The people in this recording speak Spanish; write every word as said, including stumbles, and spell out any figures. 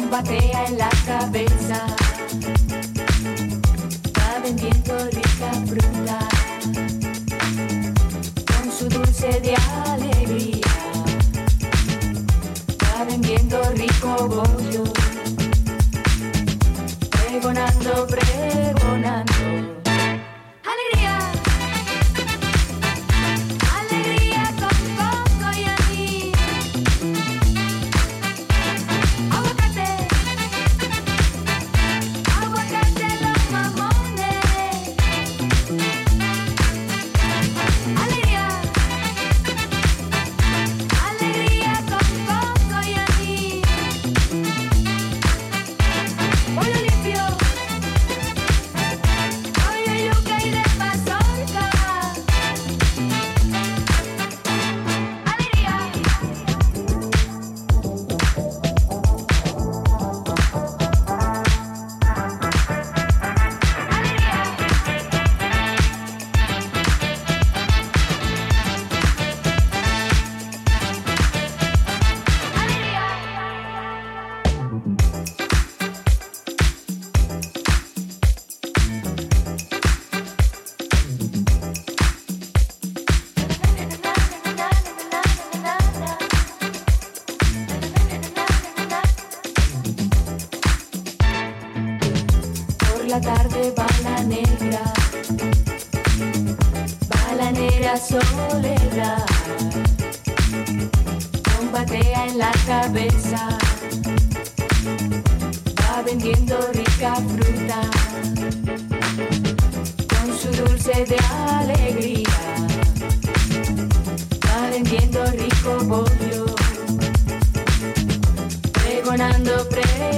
batea en la cabeza, va vendiendo rica fruta, con su dulce de alegría, va vendiendo rico bollo, pregonando, pregonando. La tarde va la negra, va la negra soledad, con batea en la cabeza, va vendiendo rica fruta, con su dulce de alegría, va vendiendo rico bollo, pregonando, pregonando.